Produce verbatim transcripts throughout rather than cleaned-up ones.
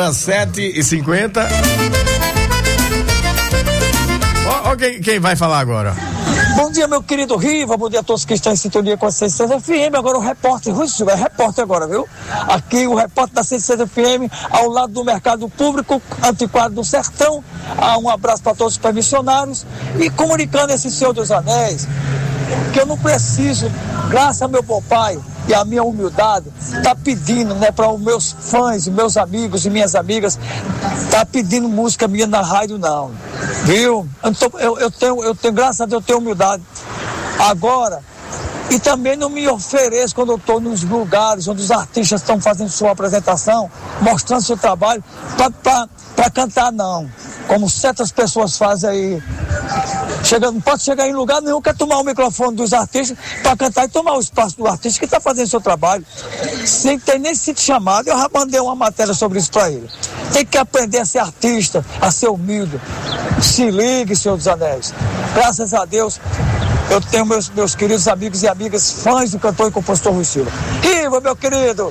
Agora sete e cinquenta. Ó, ó quem, quem vai falar agora? Bom dia, meu querido Riva, bom dia a todos que estão em sintonia com a cento e seis F M. Agora o repórter Rui Silva, é repórter agora, viu? Aqui o repórter da cento e seis F M, ao lado do Mercado Público Antiquário do Sertão. Ah, um abraço para todos os permissionários e comunicando esse Senhor dos Anéis, que eu não preciso, graças ao meu bom pai e a minha humildade, tá pedindo, né, para os meus fãs, meus amigos e minhas amigas, tá pedindo música minha na rádio, não, viu? Eu, tô, eu, eu tenho, eu tenho, graças a Deus, eu tenho humildade. Agora, e também não me ofereço quando eu estou nos lugares onde os artistas estão fazendo sua apresentação, mostrando seu trabalho, para cantar, não. Como certas pessoas fazem aí. Chega, não pode chegar em lugar nenhum, quer tomar o microfone dos artistas para cantar e tomar o espaço do artista que está fazendo seu trabalho. Sem ter nem sido chamado, eu já mandei uma matéria sobre isso para ele. Tem que aprender a ser artista, a ser humilde. Se ligue, Senhor dos Anéis. Graças a Deus, eu tenho meus, meus queridos amigos e amigas, fãs do cantor e compositor Rui Silva. Riva, meu querido,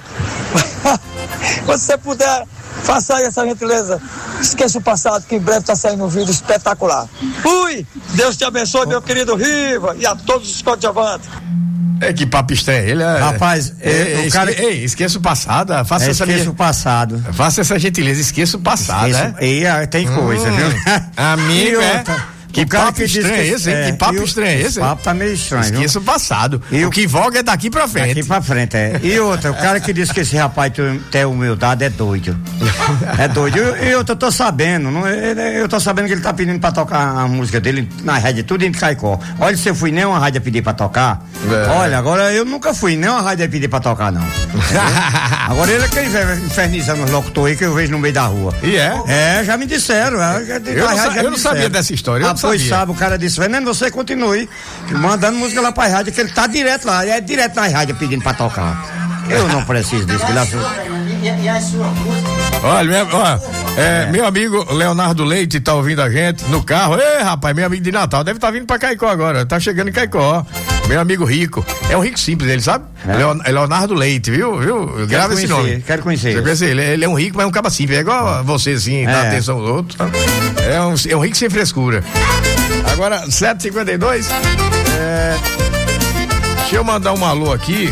se você puder, faça aí essa gentileza. Esqueça o passado, que em breve está saindo um vídeo espetacular. Fui! Deus te abençoe, meu querido Riva, e a todos os coadjuvantes. É que papo estranho, ele é... Rapaz, é, é, o cara... esque... Ei, esqueça o passado, faça é, essa... Esqueça minha... o passado. Faça essa gentileza, esqueça o passado, esqueça... né? E aí tem coisa, hum, viu? Amigo, é... Que papo que estranho é esse, hein? Que papo estranho é esse? O papo tá meio estranho. Esqueça o passado. E o que voga é daqui pra frente. Daqui pra frente, é. E outra, o cara que disse que esse rapaz tem humildade é doido. É doido. E outra, eu tô sabendo, não, eu tô sabendo que ele tá pedindo pra tocar a música dele na rádio, tudo em Caicó. Olha, se eu fui nem uma rádio a pedir pra tocar, é. Olha, agora eu nunca fui nem uma rádio a pedir pra tocar, não. Agora ele é quem inferniza nos locutores aí que eu vejo no meio da rua. E é? É, já me disseram. Eu, eu não, sa- eu não sabia dessa história. Eu ah, pois sabe, o cara disse, Fernando, você continue mandando música lá pra rádio, que ele tá direto lá, é direto na rádio pedindo pra tocar. Eu não preciso disso. E a sua música? Olha, meu, ó, é, é. meu amigo Leonardo Leite tá ouvindo a gente no carro. Ei, rapaz, meu amigo de Natal, deve estar tá vindo pra Caicó agora, tá chegando em Caicó. Meu amigo rico, é um rico simples, ele sabe? É. Leonardo Leite, viu? viu? Grava esse nome. Quero conhecer. Você conhece ele? Ele é um rico, mas é um caba simples, é igual a você, assim, dá é. atenção aos outros. É um, é um rico sem frescura. Agora, sete e cinquenta e dois, é, deixa eu mandar um alô aqui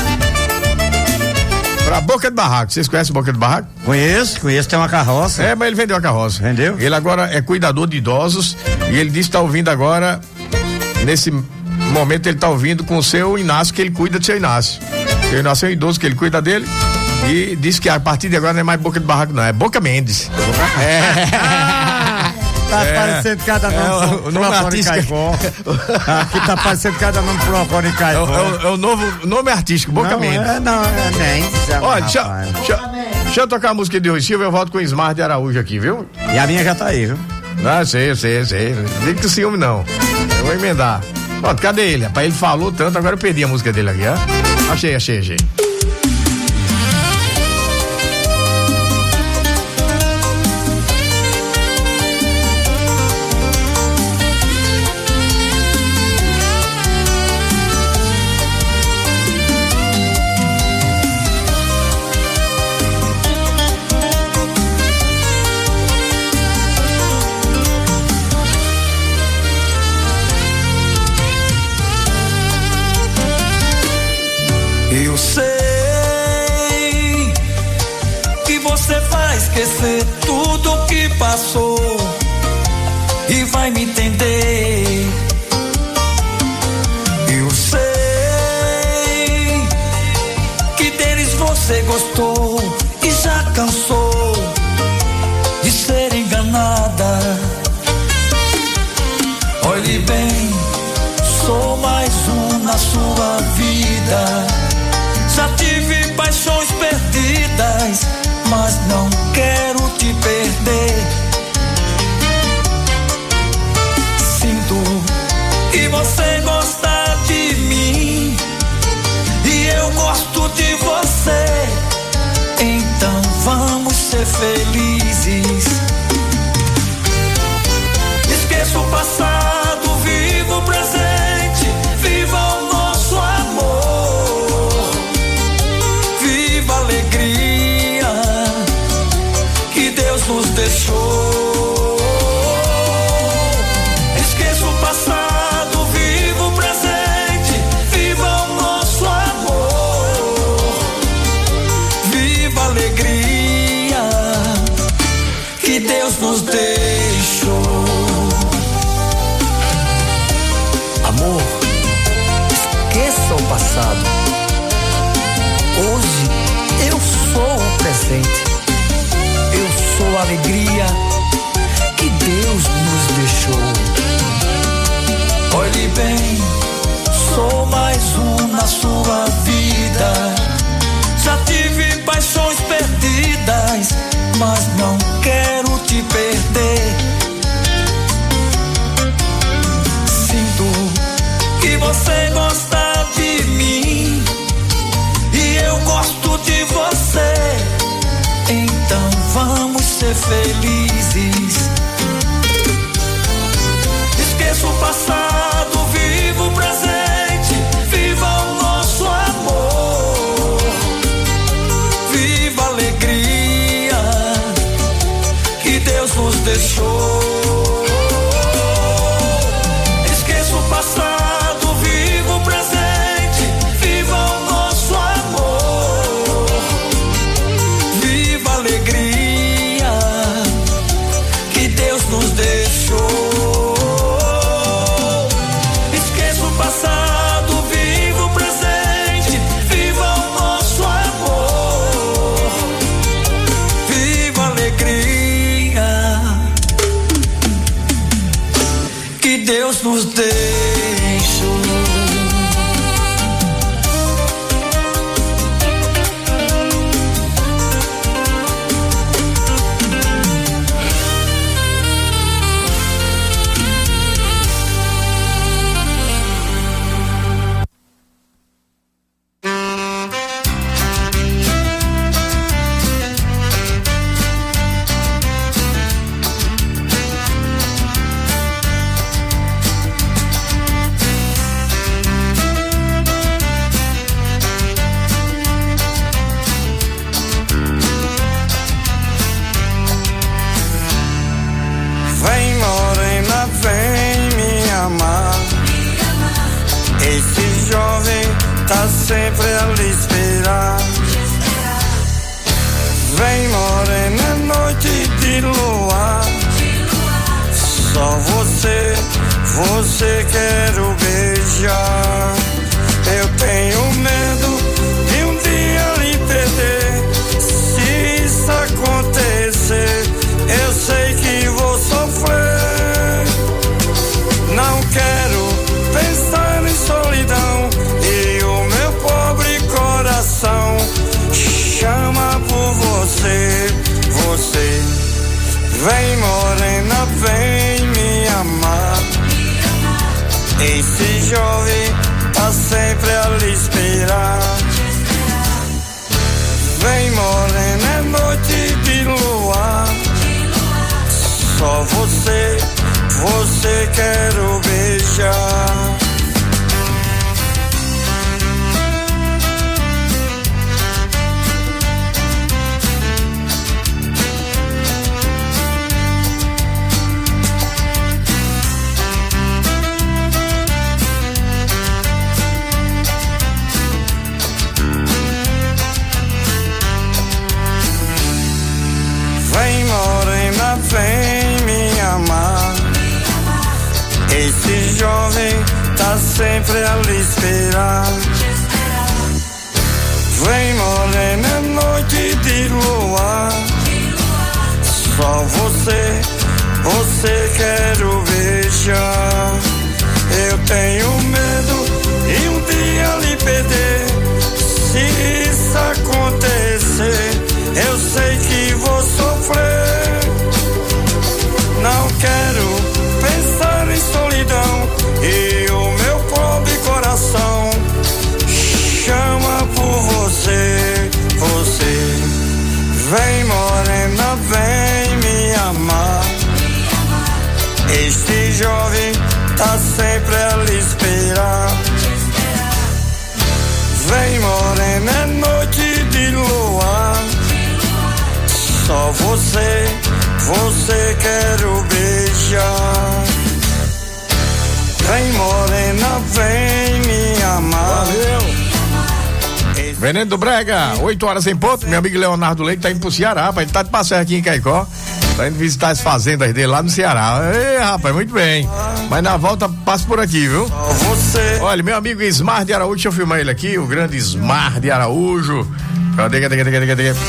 pra Boca de Barraco. Vocês conhecem Boca de Barraco? Conheço, conheço, tem uma carroça. É, mas ele vendeu a carroça. Vendeu? Ele agora é cuidador de idosos e ele disse que tá ouvindo agora, nesse momento ele tá ouvindo com o seu Inácio, que ele cuida do seu Inácio. O seu Inácio é um idoso que ele cuida dele e disse que a partir de agora não é mais Boca de Barraco, não, é Boca Mendes. Boca... É. Tá é, aparecendo cada nome é, o, o nome artístico. Aqui tá aparecendo cada nome pro em Caicó. É, é, é o novo nome artístico, Boca não, Mendes. É, não, é Mendes. Olha, deixa, deixa, deixa eu tocar a música de Rui Silva, eu volto com o Smart de Araújo aqui, viu? E a minha já tá aí, viu? Não, sei, sei, sei. Não diga que ciúme não. Eu vou emendar. Pronto, cadê ele? Rapaz, ele falou tanto, agora eu perdi a música dele aqui, ó. Achei, achei, achei. Eu sei que você vai esquecer tudo que passou e vai me entender. Eu sei que deles você gostou e já cansou de ser enganada. Olhe bem, sou mais um na sua vida. Já tive paixões perdidas, mas não quero te perder. Sinto que você gosta de mim e eu gosto de você. Então vamos ser felizes. Esqueça o passado, viva o presente, viva o nosso amor. Alegria vamos ser felizes. Esqueça o passado, viva o presente, viva o nosso amor, viva a alegria que Deus nos deixou. Esqueça o passado, viva o presente, viva o nosso amor, viva a alegria que Deus nos deixou. Esqueça o passado, viva o presente, viva o nosso amor, viva a alegria que Deus nos deixou. Vem morena, vem me amar. Esse jovem tá sempre a lhe esperar. Vem morena, noite de luar. Só você, você quero beijar. Eu tenho medo de um dia lhe perder. Se isso acontecer, eu sei que vou sofrer. Não quero pensar em solidão e o meu pobre coração chama por você, você. Vem morena, vem me amar. Esse jovem tá sempre a lhe esperar. Vem morena, é noite de luar. Só você, você quero beijar. Vem morena, vem me amar. Esse jovem tá sempre a lhe esperar. Vem morena, noite de luar. Só você, você quero beijar. Eu tenho medo de um dia lhe perder. Se isso acontecer, eu sei que vou sofrer. Não quero pensar em solidão e o meu pobre coração chama por você, você. Vem morena, vem me amar. Este jovem tá sempre a lhe esperar. Vem morena, é noite de luar. Só você, você quero beijar. Vem morena, vem me amar. Valeu. Veneno do Brega, oito horas em ponto. Meu amigo Leonardo Leite tá indo pro Ceará, rapaz. Ele tá de passeio aqui em Caicó. Tá indo visitar as fazendas dele lá no Ceará. Ei, rapaz, muito bem. Mas na volta passa por aqui, viu? Você. Olha, meu amigo Ismar de Araújo, deixa eu filmar ele aqui, o grande Ismar de Araújo. Cadê, cadê, cadê, cadê, cadê?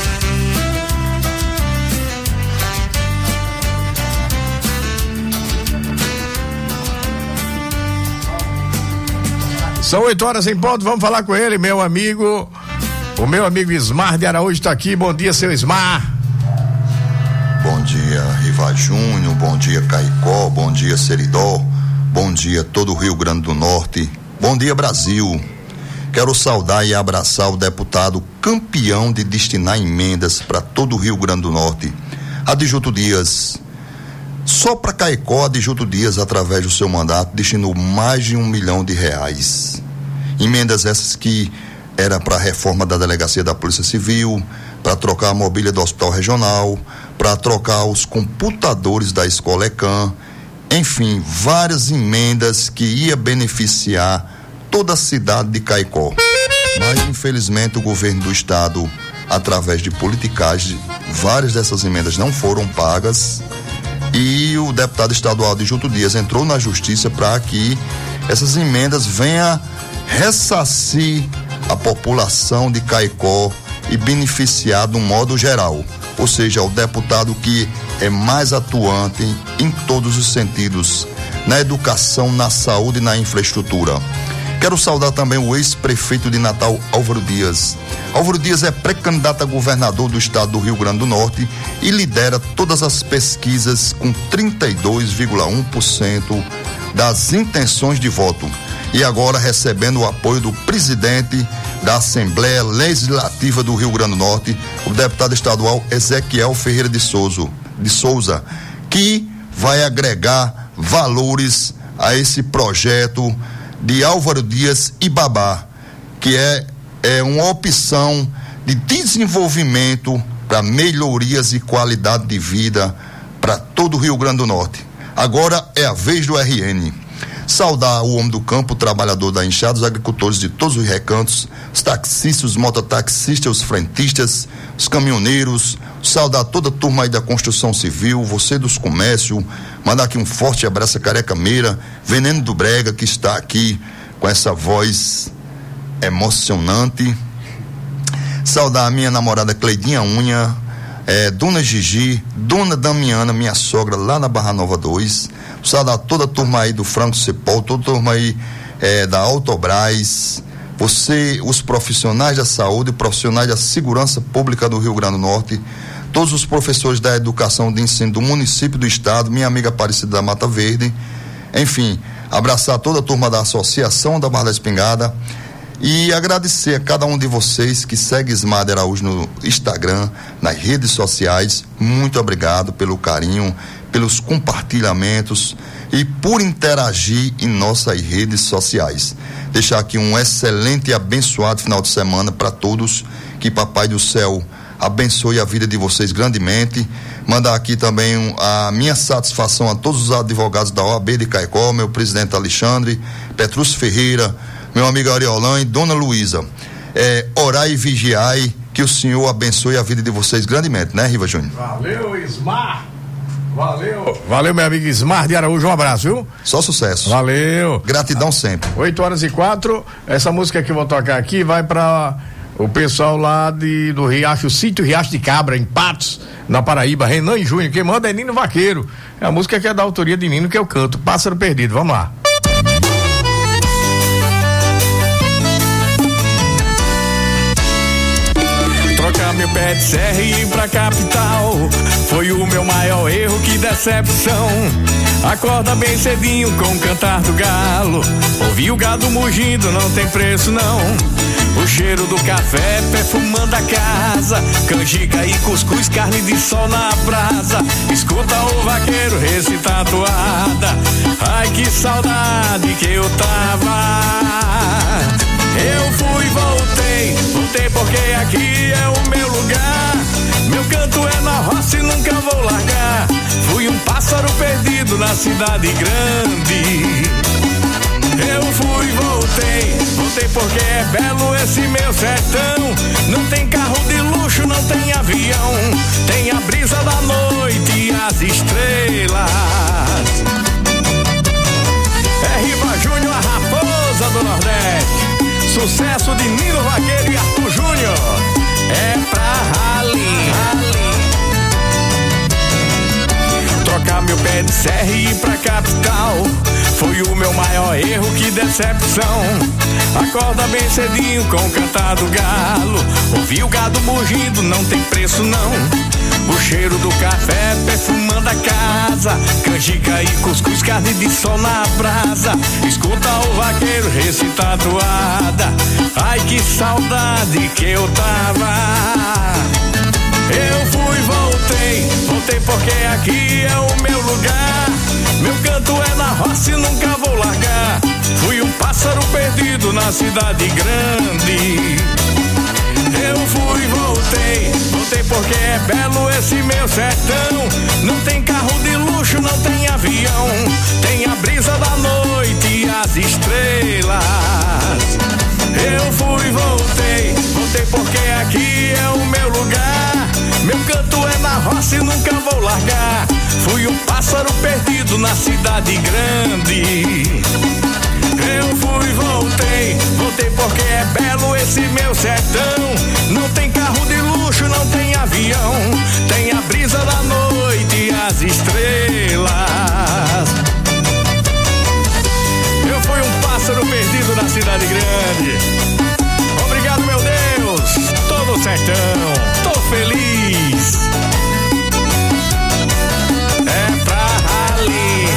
São oito horas em ponto, vamos falar com ele, meu amigo. O meu amigo Ismar de Araújo está aqui. Bom dia, seu Ismar. Bom dia, Riva Júnior. Bom dia, Caicó. Bom dia, Seridó. Bom dia, todo o Rio Grande do Norte. Bom dia, Brasil. Quero saudar e abraçar o deputado campeão de destinar emendas para todo o Rio Grande do Norte, Adjuto Dias. Só para Caicó, Adjuto Dias, através do seu mandato, destinou mais de um milhão de reais. Emendas essas que era para a reforma da delegacia da Polícia Civil, para trocar a mobília do Hospital Regional, para trocar os computadores da Escola ECAM, enfim, várias emendas que ia beneficiar toda a cidade de Caicó. Mas, infelizmente, o governo do estado, através de politicagem, várias dessas emendas não foram pagas e o deputado estadual Adjuto Dias entrou na justiça para que essas emendas venham ressarcir a população de Caicó e beneficiar de um modo geral, ou seja, o deputado que é mais atuante em todos os sentidos, na educação, na saúde e na infraestrutura. Quero saudar também o ex-prefeito de Natal, Álvaro Dias. Álvaro Dias é pré-candidato a governador do estado do Rio Grande do Norte e lidera todas as pesquisas com trinta e dois vírgula um por cento das intenções de voto. E agora recebendo o apoio do presidente da Assembleia Legislativa do Rio Grande do Norte, o deputado estadual Ezequiel Ferreira de Souza, de Souza, que vai agregar valores a esse projeto de Álvaro Dias e Babá, que é, é uma opção de desenvolvimento para melhorias e qualidade de vida para todo o Rio Grande do Norte. Agora é a vez do R N. Saudar o homem do campo, o trabalhador da enxada, os agricultores de todos os recantos, os taxistas, os mototaxistas, os frentistas, os caminhoneiros, saudar toda a turma aí da construção civil, você dos comércios, mandar aqui um forte abraço a Careca Meira, Veneno do Brega, que está aqui com essa voz emocionante. Saudar a minha namorada Cleidinha Unha, é, Dona Gigi, Dona Damiana, minha sogra lá na Barra Nova dois, saudar toda a turma aí do Franco Cepol, toda a turma aí é, da Autobras, você, os profissionais da saúde, profissionais da segurança pública do Rio Grande do Norte, todos os professores da educação de ensino do município do estado, minha amiga Aparecida da Mata Verde, enfim, abraçar toda a turma da Associação da Barra da Espingarda e agradecer a cada um de vocês que segue Ismader Araújo no Instagram, nas redes sociais. Muito obrigado pelo carinho, pelos compartilhamentos e por interagir em nossas redes sociais. Deixar aqui um excelente e abençoado final de semana para todos, que Papai do Céu abençoe a vida de vocês grandemente. Mandar aqui também a minha satisfação a todos os advogados da O A B de Caicó, meu presidente Alexandre, Petrúcio Ferreira, meu amigo Ariolã e Dona Luísa. É, orai e vigiai, que o Senhor abençoe a vida de vocês grandemente, né, Riva Júnior? Valeu, Ismar! Valeu! Valeu, meu amigo Ismar de Araújo, um abraço, viu? Só sucesso. Valeu! Gratidão sempre. oito horas e quatro, essa música que eu vou tocar aqui vai para o pessoal lá de, do Riacho, Sítio Riacho de Cabra, em Patos, na Paraíba, Renan e Júnior, quem manda é Nino Vaqueiro. É a música que é da autoria de Nino, que eu canto, Pássaro Perdido, vamos lá. Trocar meu pé de serra e ir pra capital foi o meu maior erro, que decepção. Acorda bem cedinho com o cantar do galo, ouvir o gado mugindo não tem preço não. O cheiro do café perfumando a casa, canjica e cuscuz, carne de sol na brasa. Escuta o vaqueiro recitar a toada, ai que saudade que eu tava. Eu fui e voltei, voltei porque aqui é o meu lugar. Meu canto é na roça e nunca vou largar. Fui um pássaro perdido na cidade grande. Eu fui e voltei, voltei porque é belo esse meu sertão. Não tem carro de luxo, não tem avião, tem a brisa da noite e as estrelas. É Riva Júnior, a raposa do Nordeste. Sucesso de Nino Vaqueiro e Arthur Júnior. É pra rally, rally. Trocar meu pé de serra e ir pra capital foi o meu maior erro, que decepção. Acorda bem cedinho com o cantar do galo, ouvir o gado mugindo não tem preço não. o cheiro do café perfumando a casa, canjica e cuscuz, carne de sol na brasa. Escuta o vaqueiro recitar a toada, ai que saudade que eu tava. Eu fui, voltei, voltei porque aqui é o meu lugar. Meu canto é na roça e nunca vou largar. Fui um pássaro perdido na cidade grande. Eu fui, voltei, voltei porque é belo esse meu sertão. Não tem carro de luxo, não tem avião, tem a brisa da noite e as estrelas. Eu fui, voltei, voltei porque aqui é o meu lugar. Meu canto é na roça e nunca vou largar. Fui um pássaro perdido na cidade grande. Eu fui, voltei, voltei porque é belo esse meu sertão. Não tem carro de luxo, não tem avião, tem a brisa da noite e as estrelas. Eu fui um pássaro perdido na cidade grande. Obrigado, meu Deus, tô no sertão, tô feliz. É pra rali.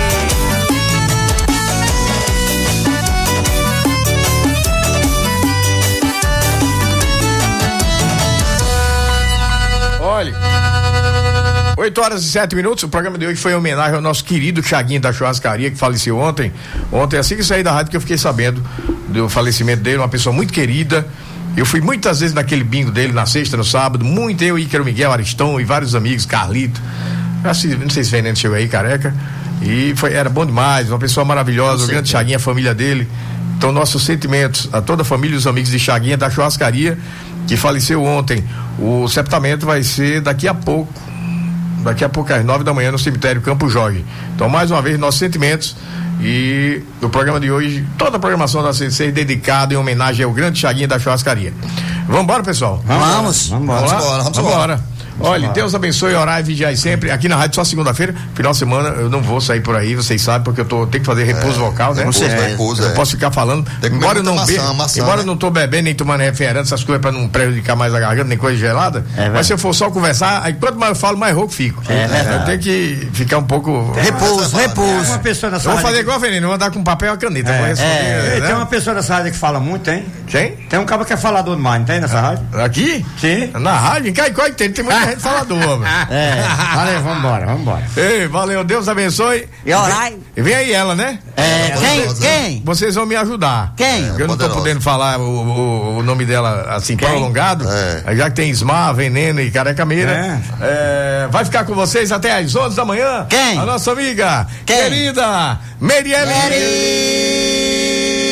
Olha, oito horas e sete minutos, o programa de hoje foi em homenagem ao nosso querido Chaguinho da Churrascaria, que faleceu ontem. Ontem, assim que saí da rádio, que eu fiquei sabendo do falecimento dele, uma pessoa muito querida. Eu fui muitas vezes naquele bingo dele, na sexta, no sábado, muito eu, Ícaro Miguel, Aristão e vários amigos, Carlito. Assim, não sei se o Fernando chegou aí, careca. E foi, era bom demais, uma pessoa maravilhosa, o grande Chaguinho, a família dele. Então, nossos sentimentos a toda a família e os amigos de Chaguinha da Churrascaria, que faleceu ontem. O sepultamento vai ser daqui a pouco, daqui a pouco às nove da manhã no cemitério Campo Jorge. Então, mais uma vez, nossos sentimentos. E o programa de hoje, toda a programação da C C dedicada em homenagem ao grande Chaguinho da Churrascaria. Vamos embora, pessoal? Vamos, vamos embora. Vamos embora, vamos embora. Olha, Deus abençoe, orar e vigiar sempre. Aqui na rádio só segunda-feira, final de semana eu não vou sair por aí, vocês sabem, porque eu tô, tenho que fazer repouso é, vocal, né? Repouso, é, repouso, eu é. não posso ficar falando. Embora eu não maçã, be... maçã, embora né? eu não tô bebendo nem tomando refrigerante, essas coisas pra não prejudicar mais a garganta, nem coisa gelada. É, mas se eu for só conversar, aí quanto mais eu falo, mais rouco fico. É, é, eu tenho que ficar um pouco. Repouso, repouso. Uma pessoa nessa eu vou fazer igual a Veneno, vou andar com papel e a caneta. É, vou responder, é, né? Tem uma pessoa nessa rádio que fala muito, hein? Quem? Tem um cara que é falador demais, não tem nessa rádio? Aqui? Sim. Na rádio? Em Caicó tem, tem muita gente falador, É, valeu, vambora, vambora. Ei, valeu, Deus abençoe. E orai. E vem aí ela, né? É, quem? Quem? Vocês vão me ajudar. Quem? Porque eu não tô podendo falar o, o, o nome dela assim, quem? prolongado. É. Já que tem Ismar, Veneno e Careca Meira. É. É, vai ficar com vocês até às onze da manhã. Quem? A nossa amiga, quem? Querida Merielle. Meri.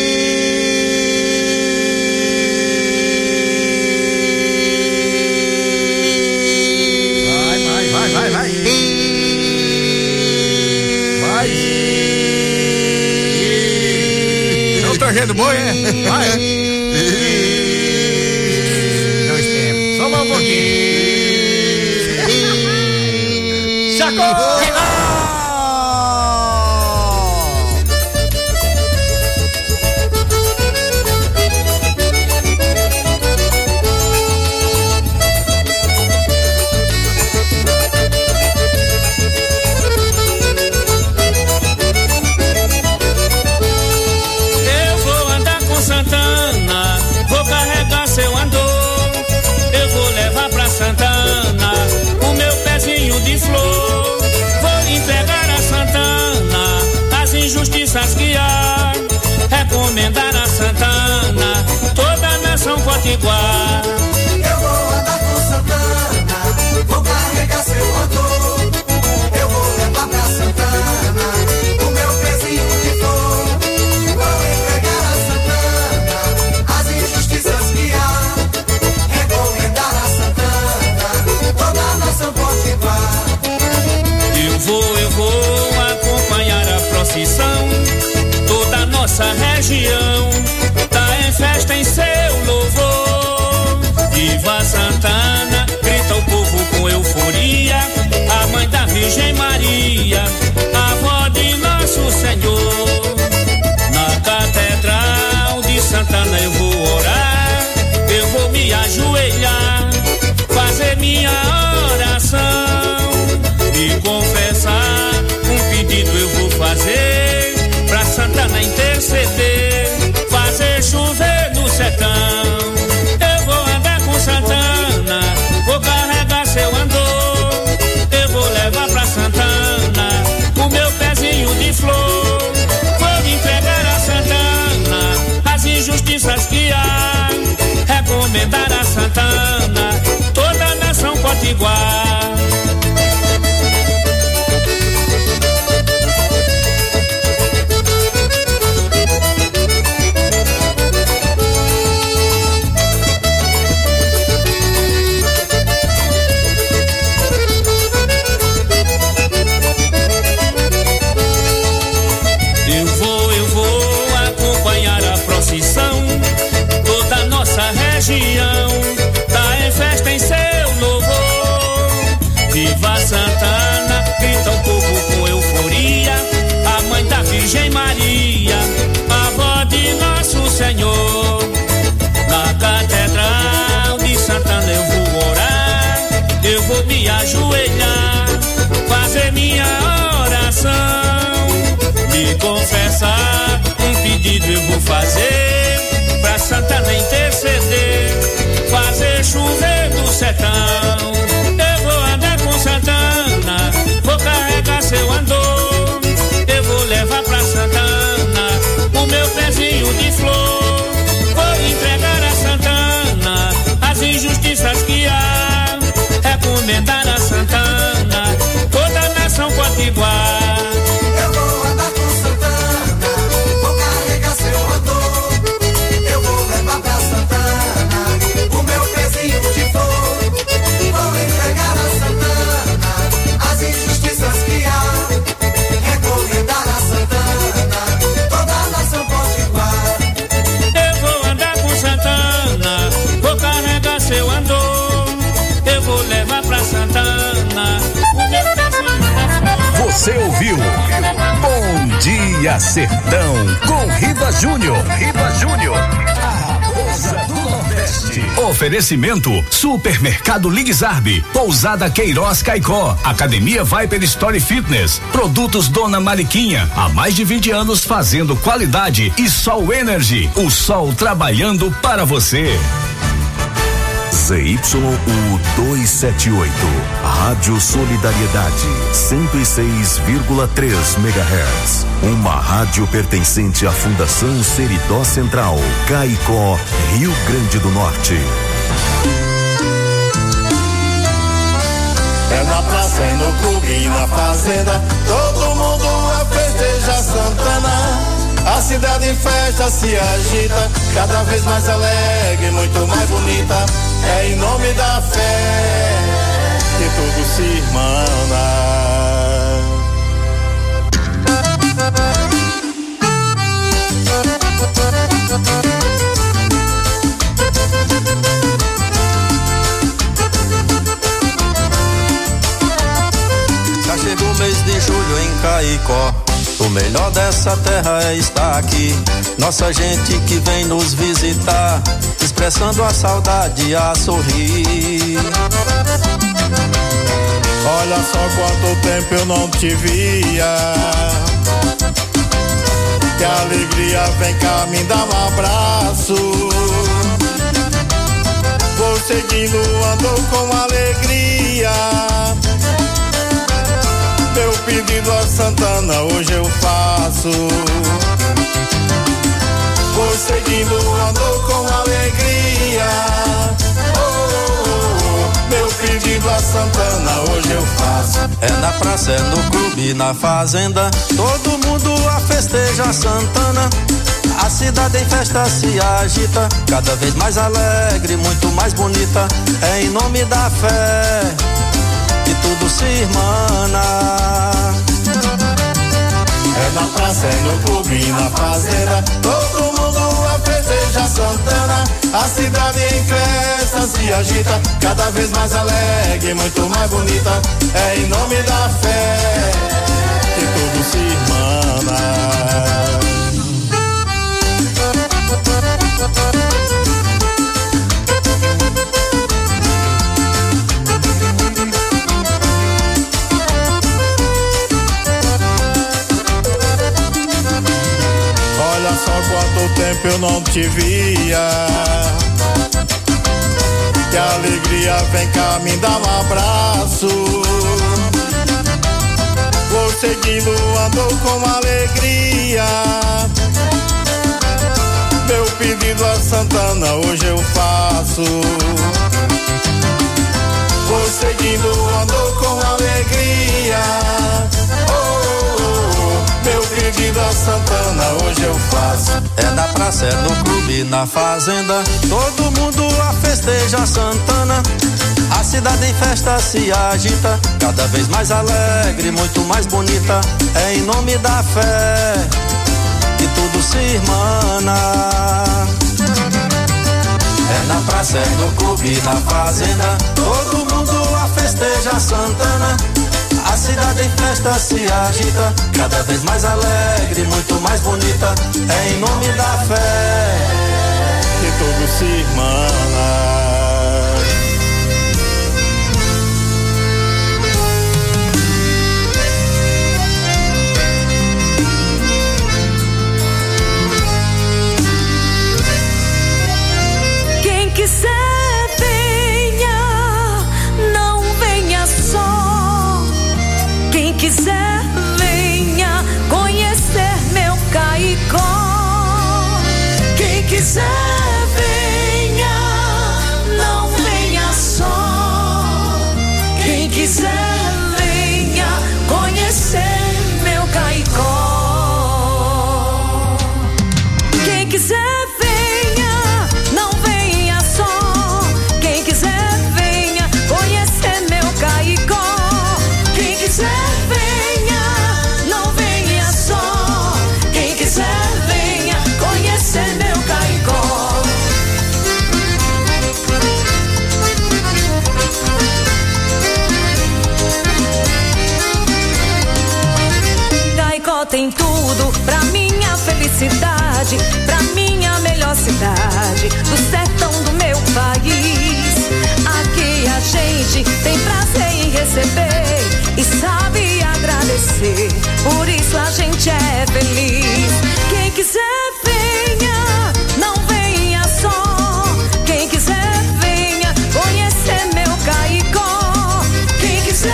Tangendo boi, é? Vai. Dois tempos. Só mais um pouquinho. Chacou! Sasquiar, recomendar a Santana, toda a nação potiguar. Eu vou andar com Santana, vou carregar seu andor. Eu vou levar pra Santana o meu pezinho de flor. Vou entregar a Santana as injustiças que há, recomendar a Santana, toda a nação potiguar. Eu vou, eu vou acompanhar a procissão. Toda a nossa região tá em festa em seu louvor. Viva Santana, grita o povo com euforia. A mãe da Virgem Maria, a avó de nosso Senhor. Na catedral de Santana eu vou orar. Eu vou me ajoelhar, fazer minha oração. Santana interceder, fazer chover no sertão. Eu vou andar com Santana, vou carregar seu andor. Eu vou levar pra Santana o meu pezinho de flor. Vou entregar a Santana as injustiças que há, recomendar a Santana toda a nação potiguar. Toda nossa região tá em festa em seu louvor. Viva Santana, grita o povo com euforia. A mãe da Virgem Maria, a avó de nosso Senhor. Na catedral de Santana eu vou orar, eu vou me ajoelhar, fazer minha oração, me confessar. Um pedido eu vou fazer pra Santana interceder, fazer chover no sertão. Eu vou andar com Santana, vou carregar seu andor. Eu vou levar pra Santana o meu pezinho de flor. Vou entregar a Santana as injustiças que há, recomendar a Santana toda a nação potiguar. Eu vou andar com Santana, vou carregar seu andor. Eu vou levar pra Santana o meu pezinho de flor. Vou entregar a Santana as injustiças que há, recomendar a Santana toda a nação potiguar. Eu vou andar com Santana, vou carregar seu andor. Eu vou levar pra Santana o meu pezinho de flor. Você ouviu Bom Dia Sertão com Riva Júnior. Riva Júnior, a raposa do Nordeste. Oferecimento Supermercado Ligzarbe, Pousada Queiroz Caicó, Academia Viper Story Fitness, Produtos Dona Mariquinha, há mais de vinte anos fazendo qualidade, e Sol Energy, o sol trabalhando para você. Z Y U duzentos e setenta e oito, Rádio Solidariedade, cento e seis vírgula três megahertz. Uma rádio pertencente à Fundação Seridó Central, Caicó, Rio Grande do Norte. É na praça, é no clube e na fazenda, todo mundo a festeja Santana. A cidade em festa se agita, cada vez mais alegre, muito mais bonita. É em nome da fé que tudo se irmana. Já chegou o mês de julho em Caicó, o melhor dessa terra é estar aqui. Nossa gente que vem nos visitar, expressando a saudade a sorrir. Olha só quanto tempo eu não te via, que alegria, vem cá me dá um abraço. Vou seguindo, ando com alegria. Meu pedido a Santana hoje eu faço. Vou seguindo, ando com alegria. Oh, oh, oh, meu pedido a Santana hoje eu faço. É na praça, é no clube, na fazenda, todo mundo a festeja Santana. A cidade em festa se agita, cada vez mais alegre, muito mais bonita. É em nome da fé que tudo se irmana. É na praça, é no clube e na fazenda, todo mundo a festeja Santana. A cidade em festa se agita, cada vez mais alegre, muito mais bonita. É em nome da fé que tudo se irmana. tempo eu não te via. Que alegria, vem cá, me dá um abraço. Vou seguindo, ando com alegria. Meu pedido a Santana hoje eu faço. Vou seguindo, ando com alegria. Oh, oh, oh, meu pedido a Santana hoje eu faço. É na praça, é no clube, na fazenda, todo mundo a festeja Santana. A cidade em festa se agita, cada vez mais alegre, muito mais bonita. É em nome da fé que tudo se irmana. É na praça, é no clube, na fazenda, todo mundo a festeja Santana. A cidade em festa se agita, cada vez mais alegre, muito mais bonita. É em nome da fé que tudo se irmana. Quiser venha, não venha só. Quem quiser venha conhecer meu Caicó. Quem quiser venha, não venha só. Quem quiser venha conhecer meu Caicó. Quem quiser tem tudo pra minha felicidade, pra minha melhor cidade, do sertão do meu país. Aqui a gente tem prazer em receber e sabe agradecer, por isso a gente é feliz. Quem quiser venha, não venha só. Quem quiser venha conhecer meu Caicó. Quem quiser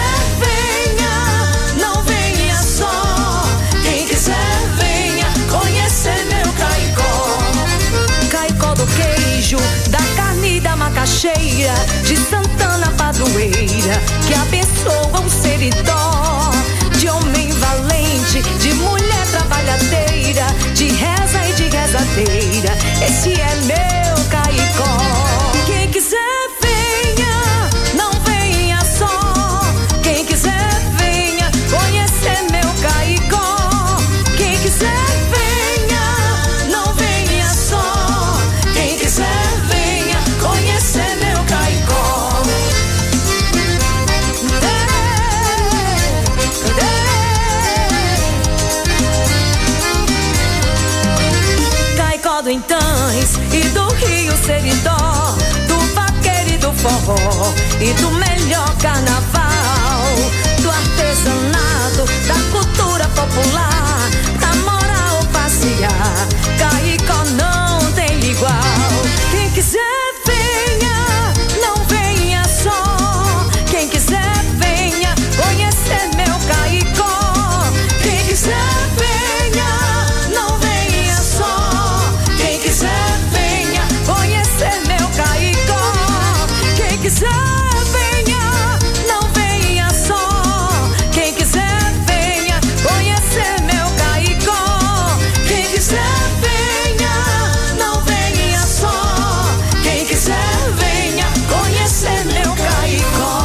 da carne da macaxeira, de Santana Padroeira, que abençoa o seridó, de homem valente, de mulher trabalhadeira, de reza e de rezadeira. Esse é meu Caicó. Quem quiser venha, não venha só. Quem quiser venha conhecer meu Caicó. Quem quiser do Intães e do Rio Seridó, do vaqueiro e do forró e do melhor carnaval, do artesanato, da cultura popular, da moral passear. Caicó não tem igual. Quem quiser venha, não venha só. Quem quiser venha conhecer meu Caicó. Quem quiser venha, não venha só. Quem quiser venha conhecer meu Caicó. Quem quiser venha, não venha só. Quem quiser venha conhecer meu Caicó. Quem quiser venha, não venha só. Quem quiser venha conhecer meu Caicó.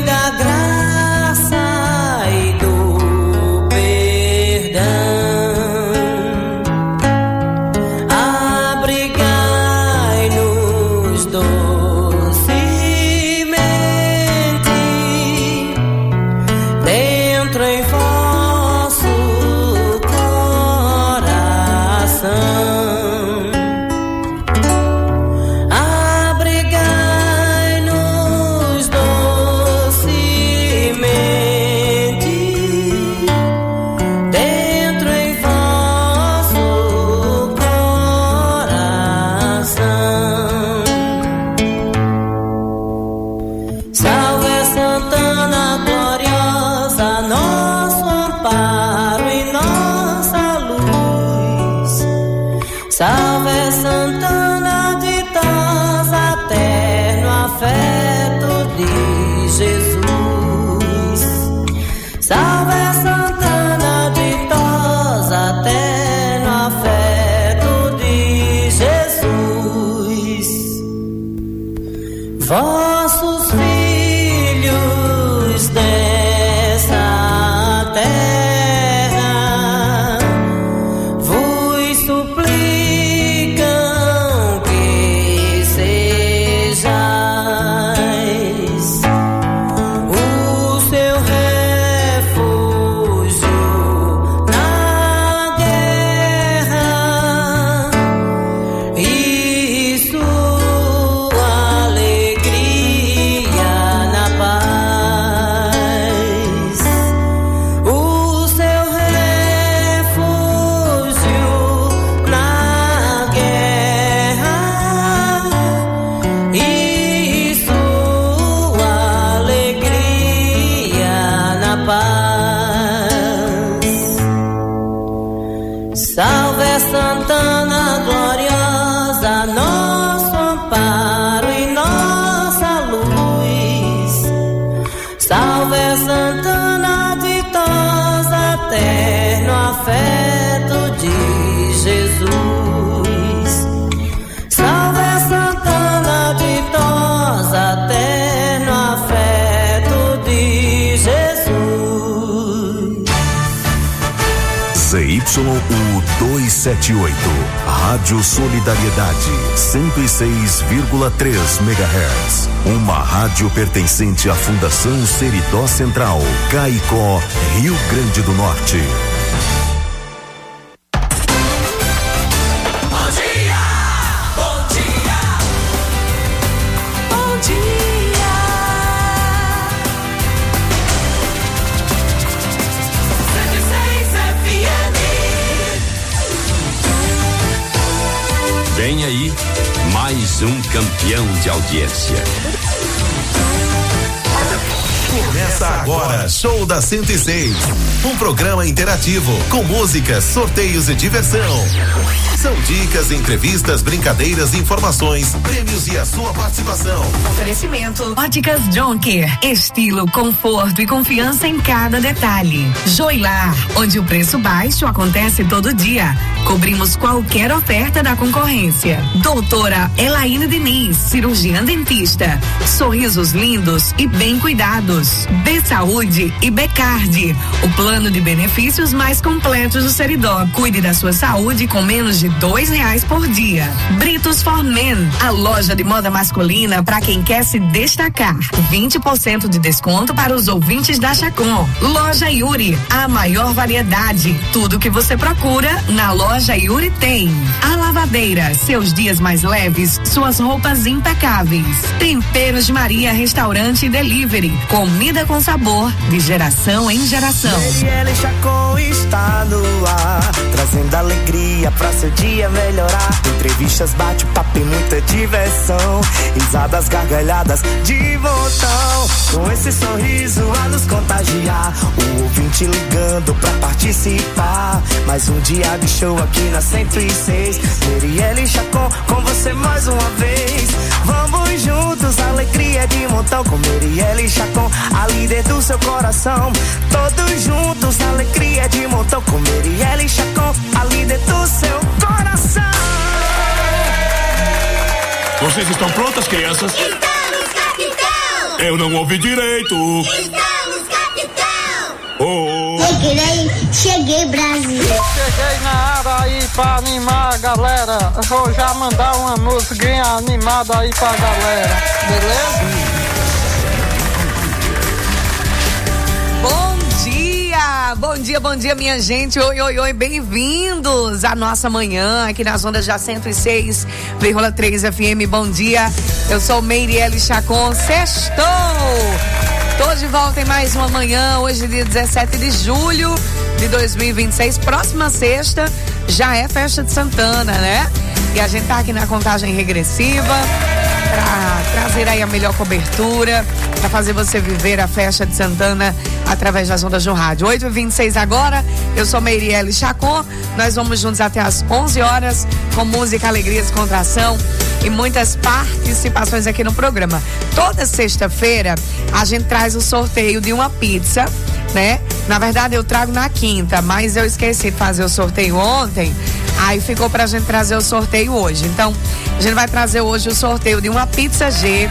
Mãe da graça e do perdão, Vossos filhos dessa terra vos suplicam que sejais o seu refúgio na guerra e sua alegria na paz. O seu refúgio na guerra e sua alegria na paz. Salve Santana gloriosa, nosso amparo e nossa luz. Salve Santana ditosa, eterno afeto de Jesus. Salve Santana ditosa, eterno afeto de Jesus. Z Y U duzentos e setenta e oito, Rádio Solidariedade, cento e seis vírgula três megahertz. Uma rádio pertencente à Fundação Seridó Central, Caicó, Rio Grande do Norte. Bom dia, bom dia, bom dia. cento e seis F M. Vem aí, mais um campeão de audiência. Começa agora, Show da cento e seis. Um programa interativo, com músicas, sorteios e diversão. São dicas, entrevistas, brincadeiras, informações, prêmios e a sua participação. Oferecimento Óticas Jonker. Estilo, conforto e confiança em cada detalhe. Joilar, onde o preço baixo acontece todo dia. Cobrimos qualquer oferta da concorrência. Doutora Elaine Diniz, cirurgiã dentista. Sorrisos lindos e bem cuidados. B Saúde e Becard, o plano de benefícios mais completos do Seridó. Cuide da sua saúde com menos de dois reais por dia. Britos for Men, a loja de moda masculina para quem quer se destacar. vinte por cento de desconto para os ouvintes da Chacon. Loja Yuri, a maior variedade. Tudo que você procura na loja Yuri tem. A Lavadeira, seus dias mais leves, suas roupas impecáveis. Temperos de Maria, restaurante e delivery. Comida com sabor, de geração em geração. Marielle Chacon está no ar, trazendo alegria pra seu dia melhorar. Entrevistas, bate-papo e muita diversão. Risadas, gargalhadas de montão. Com esse sorriso a nos contagiar. O ouvinte ligando pra participar. Mais um dia de show aqui na cento e seis. Marielle Chacon com você mais uma vez. Vamos juntos, alegria de montão. Com Marielle Chacon, a líder do seu coração. Todos juntos, alegria de montão. Com Marielle Chacon, a líder do seu coração. Vocês estão prontas, crianças? Estamos, capitão! Eu não ouvi direito. Estamos, capitão! Oh, oh. Cheguei, cheguei, Brasil! Cheguei na área aí pra animar a galera. Eu vou já mandar uma musiquinha animada aí pra galera, beleza? Bom dia, bom dia, bom dia, minha gente. Oi, oi, oi, bem-vindos à nossa manhã aqui nas ondas da cento e seis vírgula três F M. Bom dia, eu sou Marielle Chacon. Sextou! Tô de volta em mais uma manhã, hoje dia dezessete de julho de dois mil e vinte e seis. Próxima sexta já é festa de Santana, né? E a gente tá aqui na contagem regressiva para trazer aí a melhor cobertura, para fazer você viver a festa de Santana através das ondas do rádio. oito e vinte e seis agora, eu sou Marielle Chacon, nós vamos juntos até as onze horas com música, alegria, descontração e muitas participações aqui no programa. Toda sexta-feira a gente traz o sorteio de uma pizza, né? Na verdade eu trago na quinta, mas eu esqueci de fazer o sorteio ontem, Aí ficou pra gente trazer o sorteio hoje. Então, a gente vai trazer hoje o sorteio de uma pizza G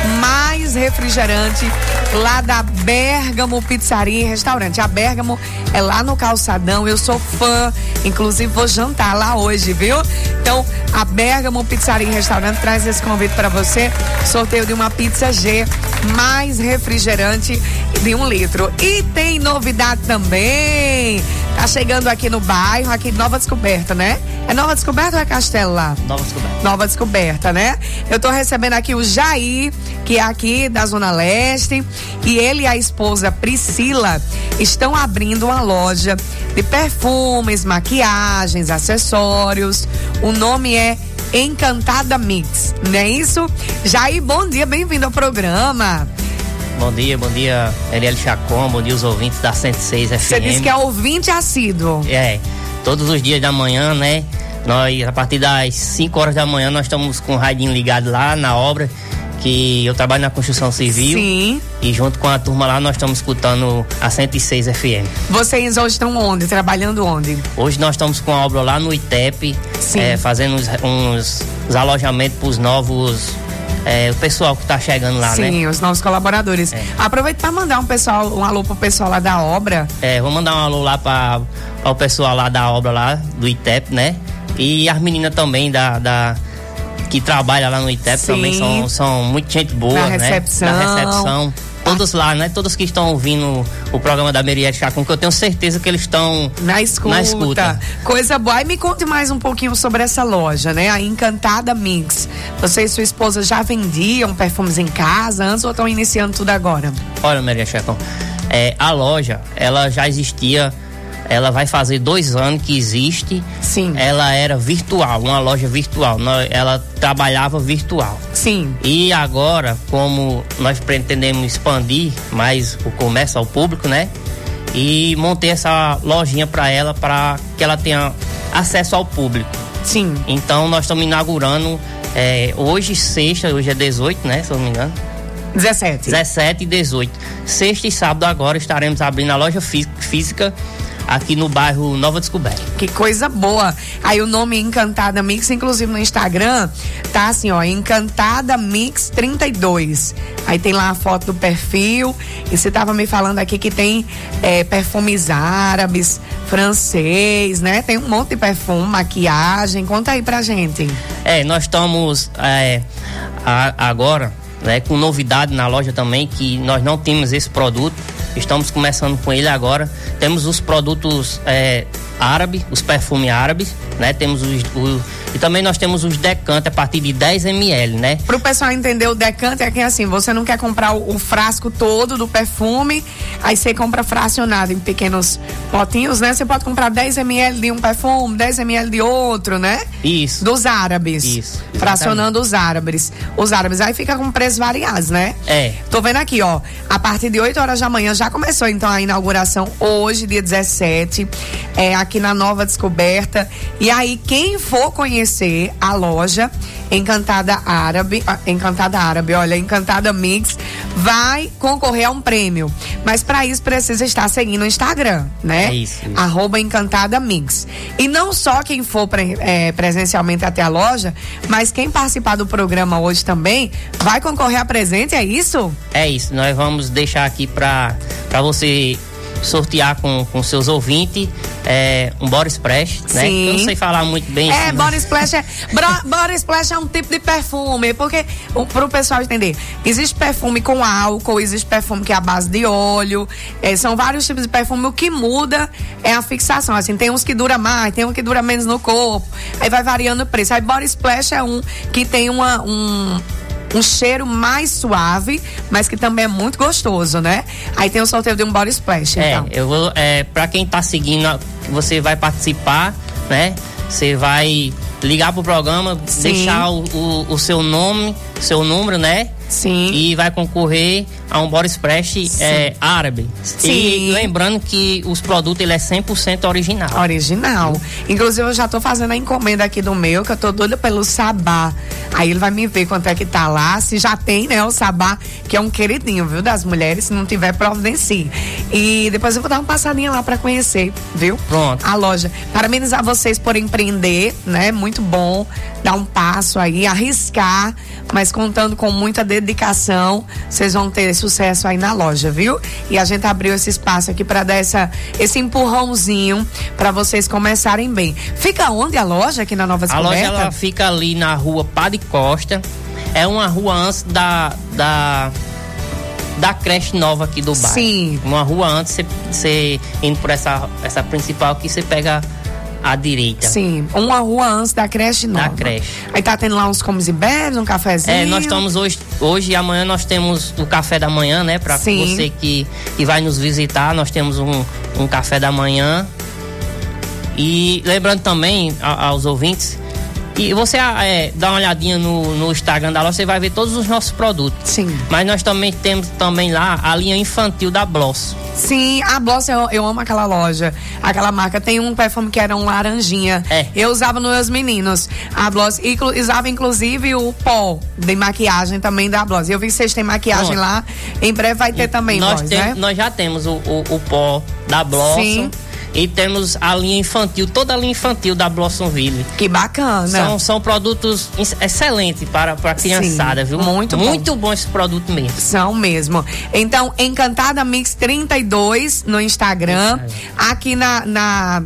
mais refrigerante lá da Bergamo Pizzaria e Restaurante. A Bergamo é lá no Calçadão, eu sou fã, inclusive vou jantar lá hoje, viu? Então, a Bergamo Pizzaria e Restaurante traz esse convite para você, sorteio de uma pizza G mais refrigerante de um litro. E tem novidade também, tá chegando aqui no bairro, aqui Nova Descoberta, né? É Nova Descoberta ou é Castelo lá? Nova Descoberta. Nova Descoberta, né? Eu tô recebendo aqui o Jair, que é aqui da Zona Leste, e ele e a esposa Priscila estão abrindo uma loja de perfumes, maquiagens, acessórios. O nome é Encantada Mix, não é isso? Jair, bom dia, bem-vindo ao programa. Bom dia, bom dia, Eliel Chacon, bom dia os ouvintes da cento e seis F M. Você disse que é ouvinte assíduo. É, todos os dias da manhã, né? Nós, a partir das cinco horas da manhã, nós estamos com o radinho ligado lá na obra, que eu trabalho na construção civil. Sim. E junto com a turma lá, nós estamos escutando a cento e seis F M. Vocês hoje estão onde? Trabalhando onde? Hoje nós estamos com a obra lá no I T E P, é, fazendo uns, uns, uns alojamentos para os novos... É, o pessoal que tá chegando lá, Sim, né? Sim, os novos colaboradores. É. Aproveita para mandar um pessoal, um alô pro pessoal lá da obra. É, vou mandar um alô lá para o pessoal lá da obra lá, do I T E P, né? E as meninas também da, da que trabalham lá no I T E P. Sim. Também são, são muito gente boa, da né? Recepção. Da recepção. Todos lá, né? Todos que estão ouvindo o programa da Merielle Chacon, que eu tenho certeza que eles estão na escuta. na escuta. Coisa boa. E me conte mais um pouquinho sobre essa loja, né? A Encantada Mix. Você e sua esposa já vendiam perfumes em casa antes ou estão iniciando tudo agora? Olha, Merielle Chacon, é, a loja, ela já existia. Ela vai fazer dois anos que existe. Sim. Ela era virtual, uma loja virtual. Ela trabalhava virtual. Sim. E agora, como nós pretendemos expandir mais o comércio ao público, né? E montei essa lojinha para ela, para que ela tenha acesso ao público. Sim. Então nós estamos inaugurando é, hoje, sexta, hoje é dezoito, né? Se eu não me engano. dezessete. dezessete e dezoito. Sexta e sábado agora estaremos abrindo a loja fí- física aqui no bairro Nova Descoberta. Que coisa boa. Aí o nome Encantada Mix, inclusive no Instagram, tá assim, ó, Encantada Mix trinta e dois. Aí tem lá a foto do perfil. E você tava me falando aqui que tem é, perfumes árabes, francês, né? Tem um monte de perfume, maquiagem. Conta aí pra gente. É, nós estamos é, a, agora, né, com novidade na loja também, que nós não temos esse produto. Estamos começando com ele agora. Temos os produtos é, árabes, os perfumes árabes, né? Temos os, o, e também nós temos os decantes a partir de dez mililitros, né? Pro pessoal entender, o decante é que assim, você não quer comprar o, o frasco todo do perfume, aí você compra fracionado em pequenos potinhos, né? Você pode comprar dez mililitros de um perfume, dez mililitros de outro, né? Isso. Dos árabes. Isso. Fracionando os árabes. Os árabes, aí fica com preços variados, né? É. Tô vendo aqui, ó, a partir de oito horas da manhã já começou então a inauguração hoje, dia dezessete, é, aqui na Nova Descoberta. E aí, quem for conhecer a loja Encantada Árabe, Encantada Árabe, olha, Encantada Mix, vai concorrer a um prêmio. Mas para isso precisa estar seguindo o Instagram, né? É isso, isso. Arroba Encantada Mix. E não só quem for pre, é, presencialmente até a loja, mas quem participar do programa hoje também vai concorrer a presente, é isso? É isso, nós vamos deixar aqui para para você sortear com, com seus ouvintes é, um body splash, né? Sim. Eu não sei falar muito bem. É, assim, body splash é bro, body splash é um tipo de perfume, porque o, pro pessoal entender, existe perfume com álcool, existe perfume que é à base de óleo, é, são vários tipos de perfume. O que muda é a fixação, assim, tem uns que dura mais, tem um que dura menos no corpo, aí vai variando o preço. Aí body splash é um que tem uma um um cheiro mais suave, mas que também é muito gostoso, né? Aí tem o sorteio de um body splash, então. É, eu vou, é, pra quem tá seguindo, você vai participar, né? Você vai ligar pro programa, Sim. deixar o, o, o seu nome, seu número, né? Sim. E vai concorrer a um body spray é, árabe. Sim. E lembrando que os produtos ele é cem por cento original. Original. Inclusive eu já tô fazendo a encomenda aqui do meu, que eu tô doida pelo sabá. Aí ele vai me ver quanto é que tá lá, se já tem, né, o sabá, que é um queridinho, viu, das mulheres, se não tiver, providencie. E depois eu vou dar uma passadinha lá pra conhecer, viu? Pronto. A loja. Parabenizar vocês por empreender, né? Muito bom dar um passo aí, arriscar, mas contando com muita dedicação, vocês vão ter sucesso aí na loja, viu? E a gente abriu esse espaço aqui para dar essa, esse empurrãozinho para vocês começarem bem. Fica onde a loja aqui na Nova Descoberta? A loja ela fica ali na rua Padre Costa, é uma rua antes da da da creche nova aqui do bairro. Sim. Uma rua antes, você indo por essa essa principal aqui, você pega à direita. Sim, uma rua antes da creche nova. Da creche. Aí tá tendo lá uns comes e bebes, um cafezinho. É, nós estamos hoje, hoje e amanhã nós temos o café da manhã, né? Pra Sim. você que, que vai nos visitar, nós temos um, um café da manhã. E lembrando também a, aos ouvintes, e você é, dá uma olhadinha no, no Instagram da loja, você vai ver todos os nossos produtos. Sim. Mas nós também temos também lá a linha infantil da Bloss. Sim, a Bloss, eu, eu amo aquela loja, aquela marca. Tem um perfume que era um laranjinha. É. Eu usava nos meus meninos. A Bloss, inclu, usava inclusive o pó de maquiagem também da Bloss. Eu vi que vocês têm maquiagem Pronto. lá. Em breve vai ter também, nós, Bloss, tem, né? nós já temos o, o, o pó da Blossom. Sim. E temos a linha infantil, toda a linha infantil da Blossomville. Que bacana. São, são produtos excelentes para, para a criançada, Sim, viu? muito bom. Muito bom esse produto mesmo. São mesmo. Então, Encantada Mix trinta e dois no Instagram. Aqui na, na,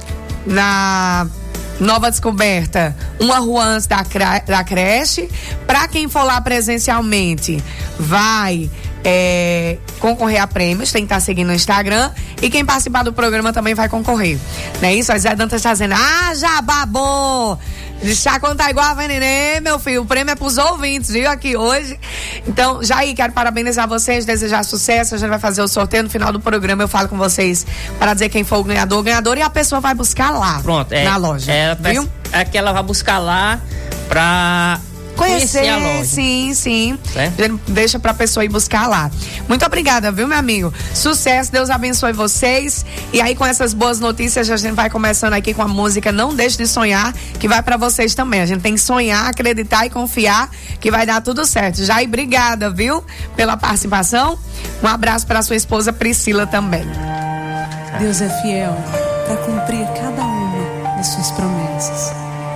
na Nova Descoberta, uma rua antes da, da creche. Para quem for lá presencialmente, vai é, concorrer a prêmios, tem que estar seguindo no Instagram. E quem participar do programa também vai concorrer. Não é isso? A Zé Dantas está dizendo, ah, jabá bom! Deixar contar igual a Venenê, meu filho. O prêmio é pros ouvintes, viu? Aqui hoje. Então, Jair, quero parabenizar vocês, desejar sucesso. A gente vai fazer o sorteio no final do programa. Eu falo com vocês para dizer quem for o ganhador, o ganhador, e a pessoa vai buscar lá. Pronto, é. Na loja. É, viu? É que ela vai buscar lá pra Conhecer, conhecer a loja. sim, sim. Certo? Deixa pra pessoa ir buscar lá. Muito obrigada, viu, meu amigo? Sucesso, Deus abençoe vocês. E aí, com essas boas notícias, a gente vai começando aqui com a música Não Deixe de Sonhar, que vai pra vocês também. A gente tem que sonhar, acreditar e confiar que vai dar tudo certo. Jair, obrigada, viu, pela participação. Um abraço pra sua esposa Priscila também. Deus é fiel para cumprir cada uma das suas promessas.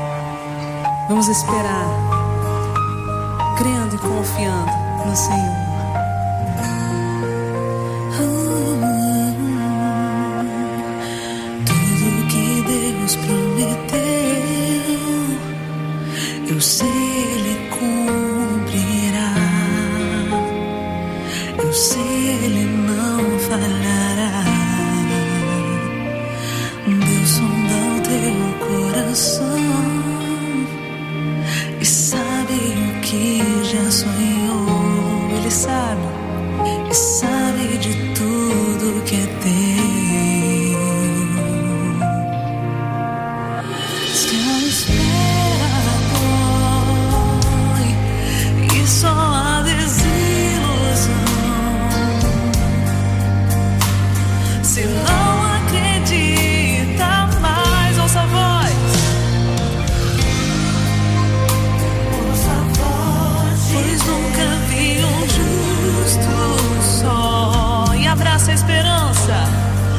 Vamos esperar, crendo e confiando no Senhor. Tudo que Deus prometeu, eu sei Ele cumprirá. Eu sei Ele não falhará. Deus sonda o teu coração e sabe o que já sonhou. Ele sabe, e sabe de tudo que é teu. Se a espera dói e só há desilusão, se não acredita mais, ouça a voz. Pois nunca vi um justo só. E abraça a esperança.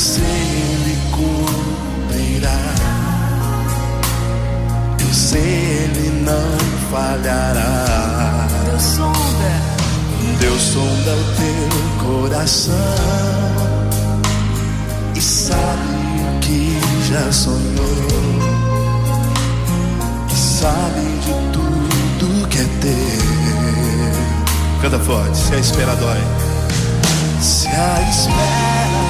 sei, Ele cumprirá. Eu sei, Ele não falhará. Deus sonda, Deus sonda o teu coração e sabe o que já sonhou, e sabe de tudo que é teu. Canta forte, se a espera dói. Se a espera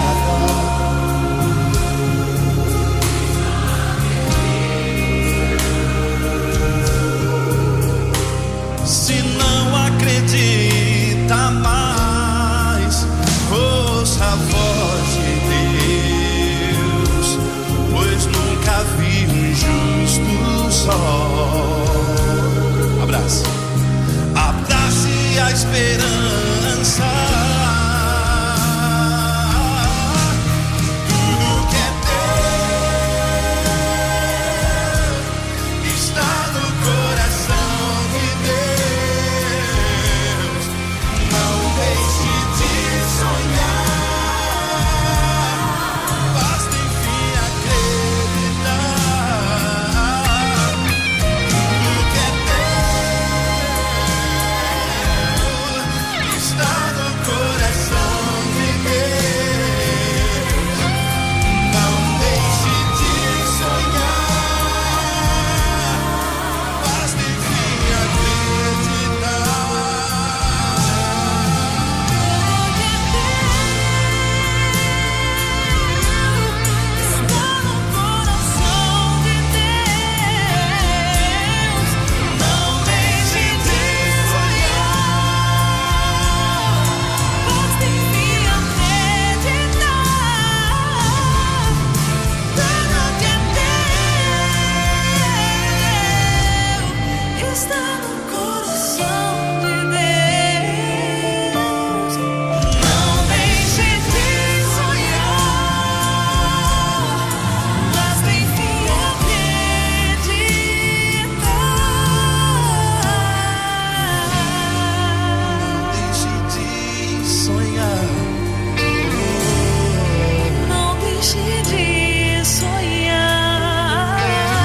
dói, se não acredita mais, ouça a voz de Deus, pois nunca vi um justo só. Abraço. Abrace a esperança. Tudo que é teu está no coração de Deus. Não deixe de sonhar. Basta enfim acreditar. Tudo que é teu está no coração de Deus. Não deixe de sonhar. Basta enfim acreditar. Está no coração de Deus. Não deixe de sonhar. Basta enfim acreditar. Tudo que é teu está no coração de Deus. Não deixe de sonhar. Basta enfim acreditar. Não deixe de sonhar.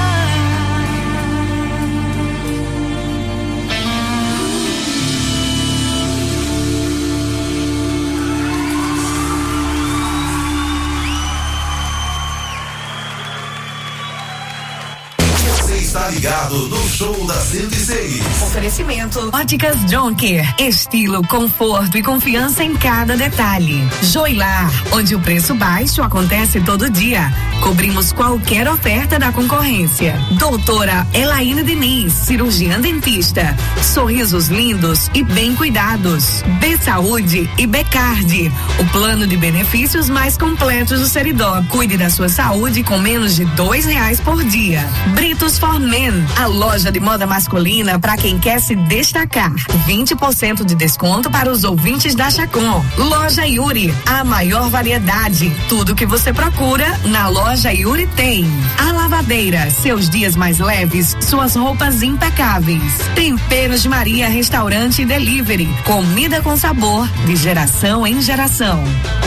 Você está ligado no Show da cento e seis. Oferecimento Óticas Jonker. Estilo, conforto e confiança em cada detalhe. Joilar, onde o preço baixo acontece todo dia. Cobrimos qualquer oferta da concorrência. Doutora Elaine Diniz, cirurgiã dentista. Sorrisos lindos e bem cuidados. B Saúde e Becard, o plano de benefícios mais completos do Seridó. Cuide da sua saúde com menos de dois reais por dia. Britos for Men, a loja de moda masculina para quem quer se destacar. vinte por cento de desconto para os ouvintes da Chacon. Loja Yuri, a maior variedade. Tudo que você procura na loja Yuri tem. A Lavadeira, seus dias mais leves, suas roupas impecáveis. Temperos de Maria, restaurante e delivery. Comida com sabor, de geração em geração.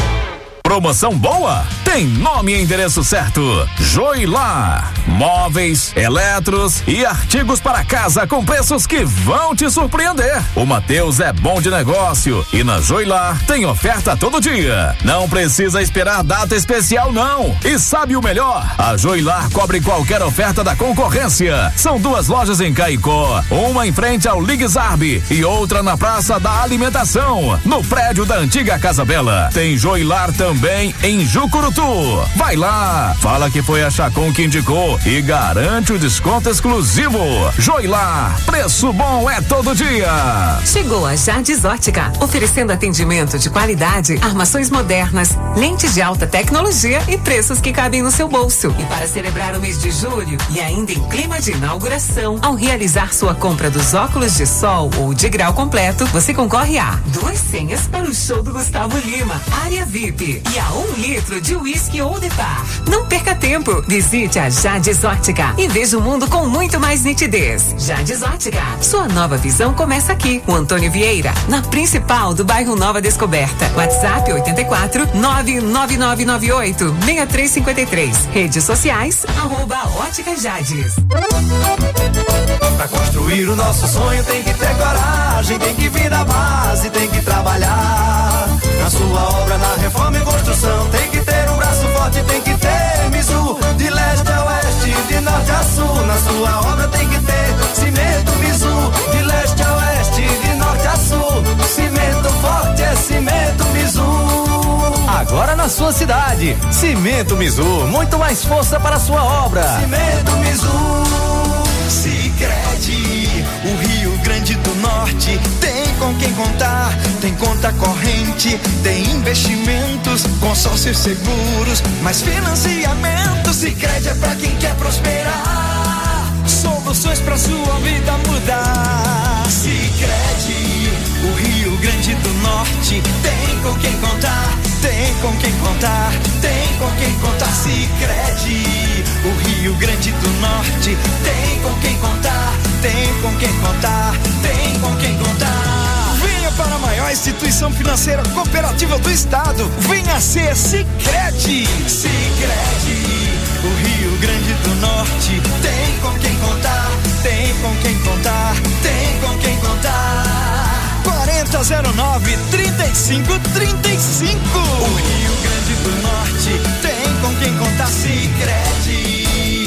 Promoção boa? Tem nome e endereço certo. Joilar. Móveis, eletros e artigos para casa com preços que vão te surpreender. O Mateus é bom de negócio e na Joilar tem oferta todo dia. Não precisa esperar data especial não. E sabe o melhor? A Joilar cobre qualquer oferta da concorrência. São duas lojas em Caicó, uma em frente ao Ligue Zarb e outra na Praça da Alimentação, no prédio da antiga Casa Bela. Tem Joilar também em Jucurutu. Vai lá, fala que foi a Chacon que indicou e garante o desconto exclusivo. Joilar, preço bom é todo dia. Chegou a Jardes Ótica, oferecendo atendimento de qualidade, armações modernas, lentes de alta tecnologia e preços que cabem no seu bolso. E para celebrar o mês de julho e ainda em clima de inauguração, ao realizar sua compra dos óculos de sol ou de grau completo, você concorre a duas senhas para o show do Gustavo Lima, área V I P, e a um litro de uísque Old Par. Não perca tempo. Visite a Jades Ótica e veja o mundo com muito mais nitidez. Jades Ótica, sua nova visão começa aqui. O Antônio Vieira, na principal do bairro Nova Descoberta. WhatsApp oito quatro nove nove nove nove oito seis três cinco três. Redes sociais, arroba Ótica Jades. Pra construir o nosso sonho tem que ter coragem, tem que vir da base, tem que trabalhar. Na sua obra, na reforma e construção, tem que ter um braço forte, tem que ter Mizu. De leste a oeste, de norte a sul, na sua obra tem que ter cimento Mizu. De leste a oeste, de norte a sul, cimento forte é cimento Mizu. Agora na sua cidade, Cimento Mizu, muito mais força para a sua obra. Cimento Mizu. Sicredi, o Rio Grande do Norte tem com quem contar, tem conta corrente, tem investimentos, consórcios seguros, mais financiamento. Sicredi é pra quem quer prosperar, soluções pra sua vida mudar. Sicredi, o Rio Grande do Norte tem com quem contar, tem com quem contar, tem com quem contar. Sicredi, o Rio Grande do Norte tem com quem contar, tem com quem contar, tem com quem contar. Venha para a maior instituição financeira cooperativa do estado, venha ser Sicredi. Sicredi, o Rio Grande do Norte tem com quem contar, tem com quem contar, tem com quem contar. quarenta zero nove, trinta e cinco, trinta e cinco. O Rio Grande do Norte tem com quem contar. Sicredi.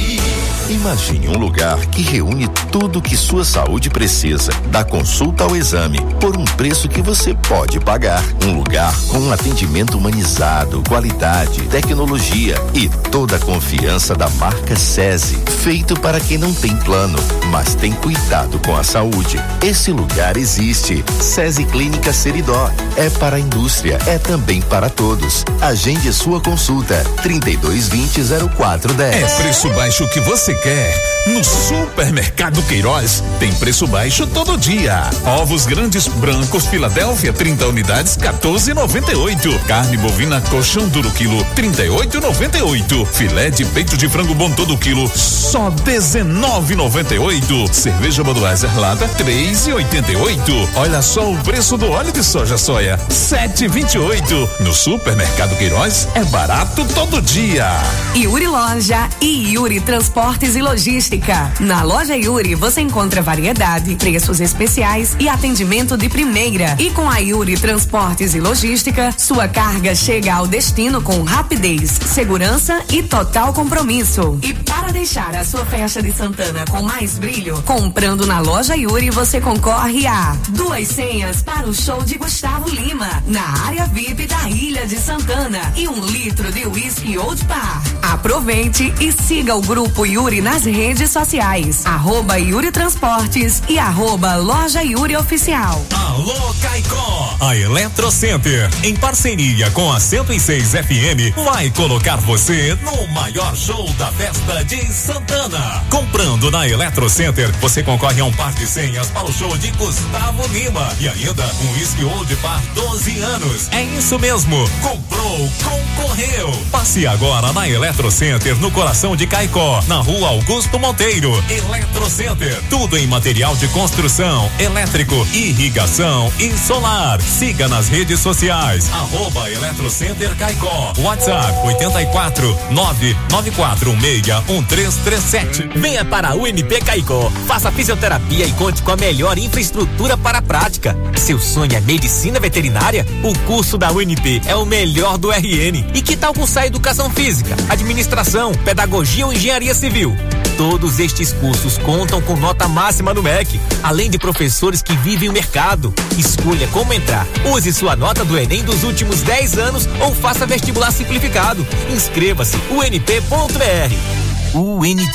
Imagine um lugar que reúne tudo que sua saúde precisa, da consulta ao exame, por um preço que você pode pagar. Um lugar com um atendimento humanizado, qualidade, tecnologia e toda a confiança da marca SESI. Feito para quem não tem plano, mas tem cuidado com a saúde. Esse lugar existe. SESI Clínica Seridó. É para a indústria, é também para todos. Agende sua consulta. trinta e dois vinte, zero quatro dez. É preço baixo que você quer? No Supermercado Queiroz tem preço baixo todo dia. Ovos grandes brancos Filadélfia, trinta unidades, quatorze e noventa e oito. Carne bovina colchão duro quilo, trinta e oito e noventa e oito. Filé de peito de frango bom todo quilo, só dezenove e noventa e oito. Cerveja Budweiser lata, três e oitenta e oito. Olha só o preço do óleo de soja soia, sete e vinte e oito. No Supermercado Queiroz é barato todo dia. Yuri Loja e Yuri Transportes e Logística. Na loja Yuri você encontra variedade, preços especiais e atendimento de primeira. E com a Yuri Transportes e Logística, sua carga chega ao destino com rapidez, segurança e total compromisso. E para deixar a sua festa de Santana com mais brilho, comprando na loja Yuri você concorre a duas senhas para o show de Gustavo Lima na área V I P da Ilha de Santana e um litro de uísque Old Par. Aproveite e siga o grupo Yuri nas redes sociais, arroba Yuri Transportes e arroba Loja Yuri Oficial. Alô Caicó, a Eletrocenter, em parceria com a cento e seis F M, vai colocar você no maior show da festa de Santana. Comprando na Eletrocenter, você concorre a um par de senhas para o show de Gustavo Lima e ainda um whisky Old Par doze anos. É isso mesmo, comprou, concorreu. Passe agora na Eletrocenter, no coração de Caicó, na rua Augusto Monteiro. Eletrocenter, tudo em material de construção, elétrico, irrigação e solar. Siga nas redes sociais, arroba Eletrocenter Caicó. WhatsApp oito quatro nove nove quatro um seis um três três sete. Venha para a U N P Caicó, faça fisioterapia e conte com a melhor infraestrutura para a prática. Seu sonho é medicina veterinária? O curso da U N P é o melhor do R N. E que tal cursar educação física, administração, pedagogia ou engenharia civil? Todos estes cursos contam com nota máxima no M E C, além de professores que vivem o mercado. Escolha como entrar. Use sua nota do Enem dos últimos dez anos ou faça vestibular simplificado. Inscreva-se u n p ponto b r. U N P,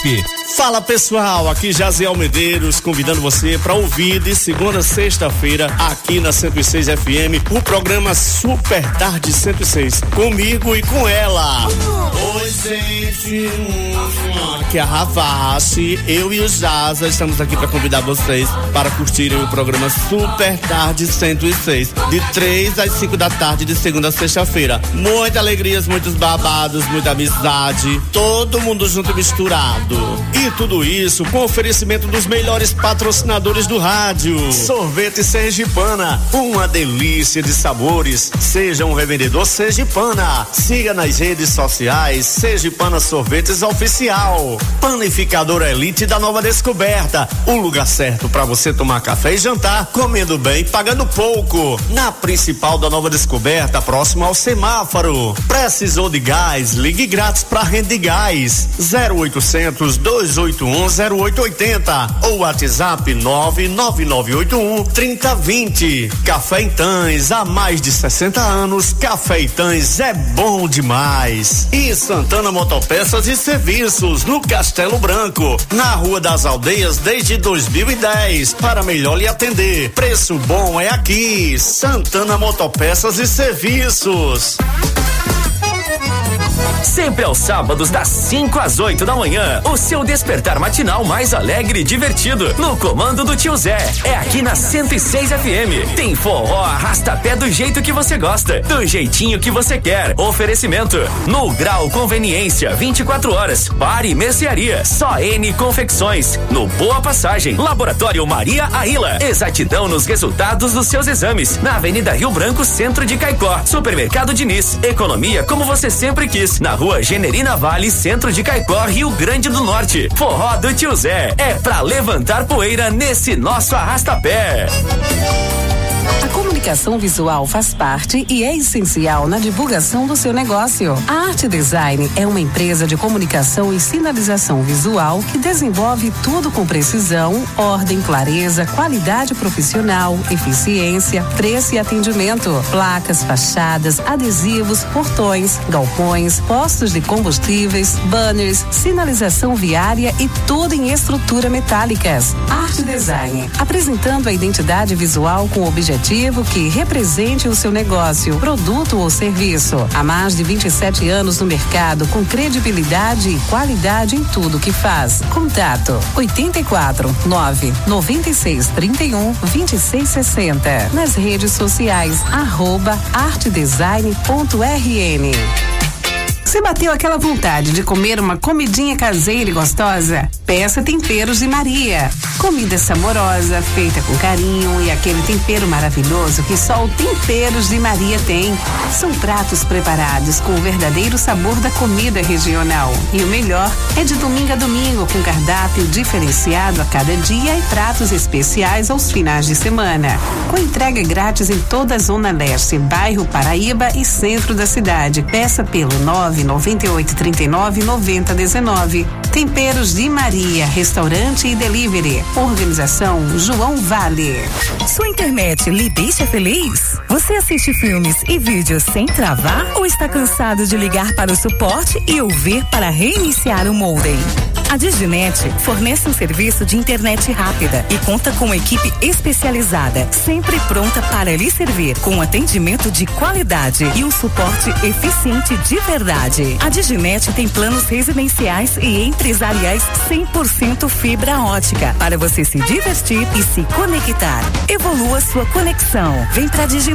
Fala pessoal, aqui Jaziel Medeiros convidando você para ouvir de segunda a sexta-feira aqui na cento e seis F M o programa Super Tarde cento e seis, comigo e com ela. Oi gente, aqui é a Ravache, eu e o Jaza estamos aqui para convidar vocês para curtirem o programa Super Tarde cento e seis, de três às cinco da tarde de segunda a sexta-feira. Muitas alegrias, muitos babados, muita amizade, todo mundo junto e misturado. E tudo isso com oferecimento dos melhores patrocinadores do rádio. Sorvete Sergipana, uma delícia de sabores. Seja um revendedor Sergipana. Siga nas redes sociais Sergipana Sorvetes Oficial. Panificador Elite da Nova Descoberta, o lugar certo para você tomar café e jantar, comendo bem, pagando pouco. Na principal da Nova Descoberta, próximo ao semáforo. Precisou de gás? Ligue grátis para Rede Gás. zero oitocentos, dois oito um, zero oito oito zero ou WhatsApp nove nove nove oito um, três zero dois zero. Café Itãs, há mais de sessenta anos, Café Itãs é bom demais. E Santana Motopeças e Serviços, no Castelo Branco, na Rua das Aldeias desde dois mil e dez, para melhor lhe atender. Preço bom é aqui, Santana Motopeças e Serviços. Sempre aos sábados, das cinco às oito da manhã, o seu despertar matinal mais alegre e divertido, no comando do tio Zé. É aqui na cento e seis F M. Tem forró, arrasta-pé do jeito que você gosta, do jeitinho que você quer. Oferecimento: No Grau Conveniência, vinte e quatro horas. Bar e mercearia, só N Confecções. No Boa Passagem, Laboratório Maria Aila. Exatidão nos resultados dos seus exames. Na Avenida Rio Branco, Centro de Caicó. Supermercado Diniz, economia como você sempre quis. Na Rua Generina Vale, Centro de Caicó, Rio Grande do Norte. Forró do tio Zé é pra levantar poeira nesse nosso arrasta-pé. A comunicação visual faz parte e é essencial na divulgação do seu negócio. A Arte Design é uma empresa de comunicação e sinalização visual que desenvolve tudo com precisão, ordem, clareza, qualidade profissional, eficiência, preço e atendimento. Placas, fachadas, adesivos, portões, galpões, postos de combustíveis, banners, sinalização viária e tudo em estrutura metálicas. Arte Design, apresentando a identidade visual com o objetivo que represente o seu negócio, produto ou serviço. Há mais de vinte e sete anos no mercado, com credibilidade e qualidade em tudo que faz. Contato: oito quatro nove nove seis três um dois seis seis zero. Nas redes sociais, arroba artedesign ponto r n. Se bateu aquela vontade de comer uma comidinha caseira e gostosa? Peça Temperos de Maria. Comida saborosa, feita com carinho e aquele tempero maravilhoso que só o Temperos de Maria tem. São pratos preparados com o verdadeiro sabor da comida regional. E o melhor é de domingo a domingo, com cardápio diferenciado a cada dia e pratos especiais aos finais de semana. Com entrega grátis em toda a Zona Leste, bairro Paraíba e centro da cidade. Peça pelo nove nove oito três nove nove zero um nove. Temperos de Maria, restaurante e delivery. Organização João Vale. Sua internet lhe deixa feliz? Você assiste filmes e vídeos sem travar ou está cansado de ligar para o suporte e ouvir para reiniciar o modem? A Diginet fornece um serviço de internet rápida e conta com uma equipe especializada, sempre pronta para lhe servir, com atendimento de qualidade e um suporte eficiente de verdade. A Diginet tem planos residenciais e empresariais cem por cento fibra ótica para você se divertir e se conectar. Evolua sua conexão. Vem pra Diginet.